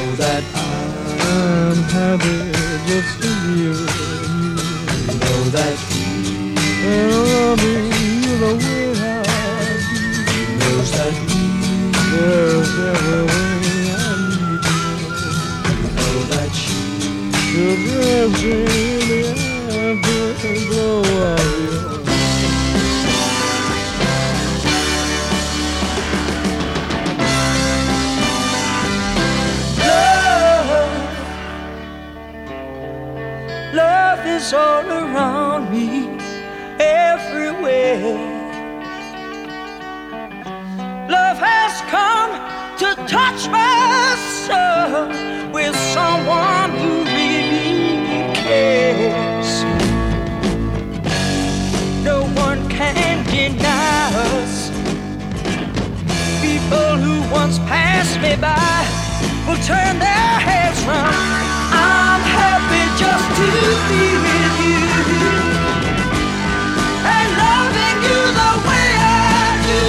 that I'm happy just to be with you. know that And loving you the way I do. knows that There's every way I need you. know that You're dressing in the afterglow of your love is all around me, everywhere. Love has come to touch my soul with someone who really cares. No one can deny us. People who once passed me by will turn their heads round. I'm happy just to be with you and loving you the way I do.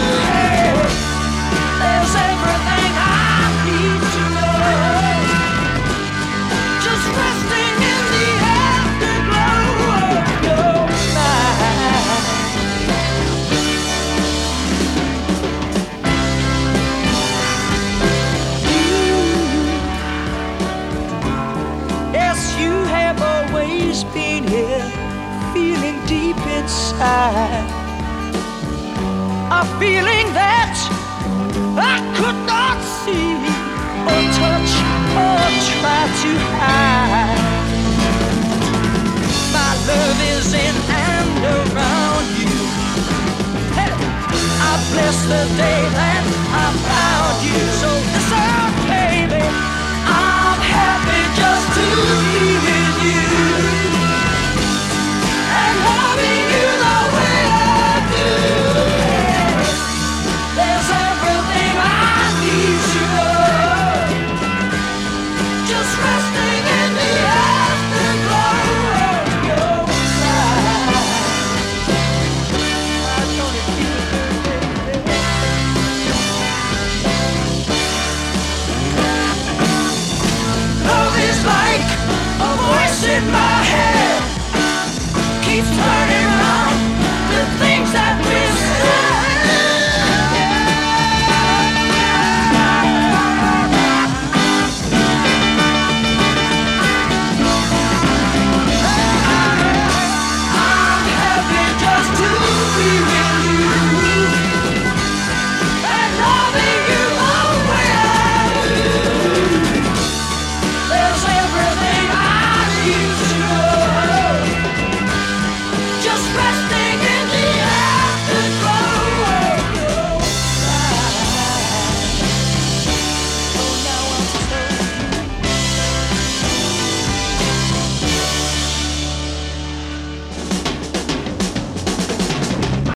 There's everything I need to know, just resting in the afterglow of your night. Yes, you have always been here, feeling deep inside, a feeling that I could not see or touch or try to hide. My love is in and around you. Hey, I bless the day that I found you. So listen, baby, I'm happy just to be with you.